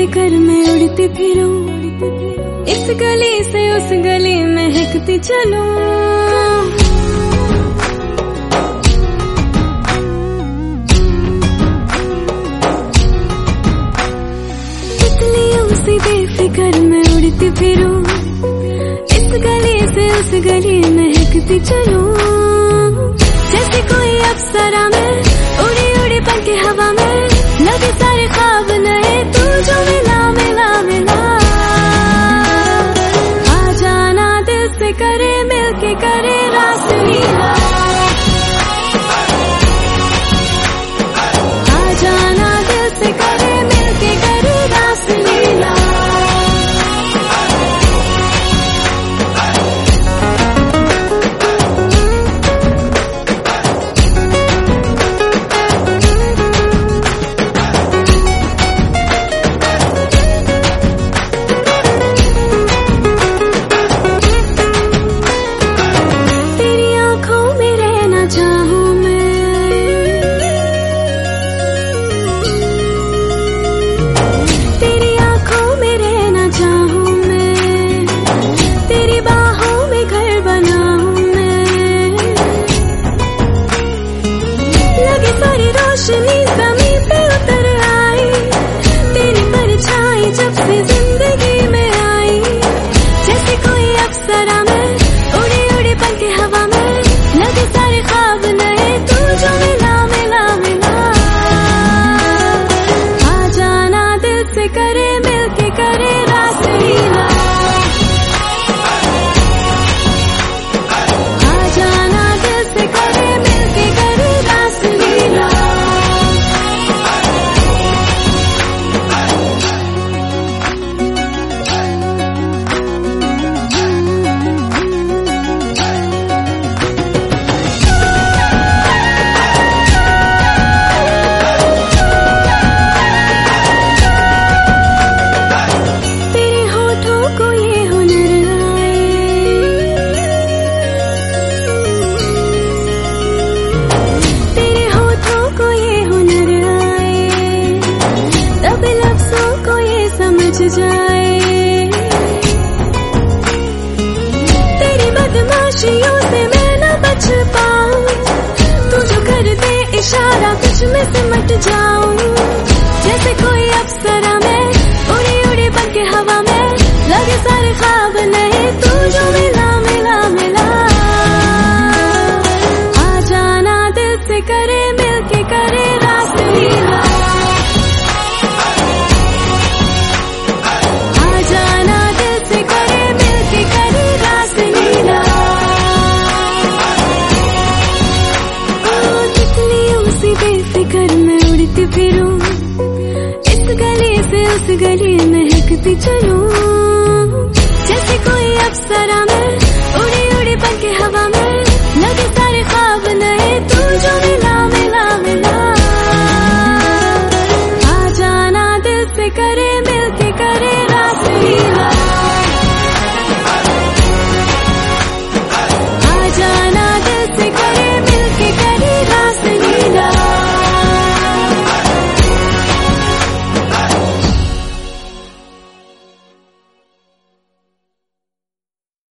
बेफिक्र मैं उड़ती फिरूं, इस गली से उस गली महकती चलूं। तितलियों से बेफिक्र मैं उड़ती फिरूं, इस गली से उस गली महकती चलूं। जैसे कोई अप्सरा में उड़ी उड़ी पल के हवा में, लगे सारे ख्वाब नए तू जो मिला मिला मिला। आ जाना दिल से करे मिलके करे रास लीला। आ जाना दिल से करे मिलके करे रास लीला। रोशनी ज़मीं पे उतर आई, तेरी परछाई जब से जिंदगी में आई। जैसे कोई अप्सरा में उड़ी उड़ी पल के हवा में, लगे सारे ख्वाब नए तू जो मिला मिला मिला। आ जाना दिल से करे मिलके करे रास लीला। आ जाना दिल से करे मिलके करे रास लीला। जाए तेरी बदमाशियों से मैं न बच पाऊं, तू जो कर दे इशारा कुछ में सिमट जाऊं। जैसे कोई अप्सरा में उड़ी उड़ी बन के हवा में, लगे सारे ख्वाब नए तू जो मिला मिला मिला। आ जाना दिल से करे मिलके करे रास लीला। बेफिक्र मैं उड़ती फिरूं, इस गली से उस गली महकती चलूं। जैसे कोई अप्सरा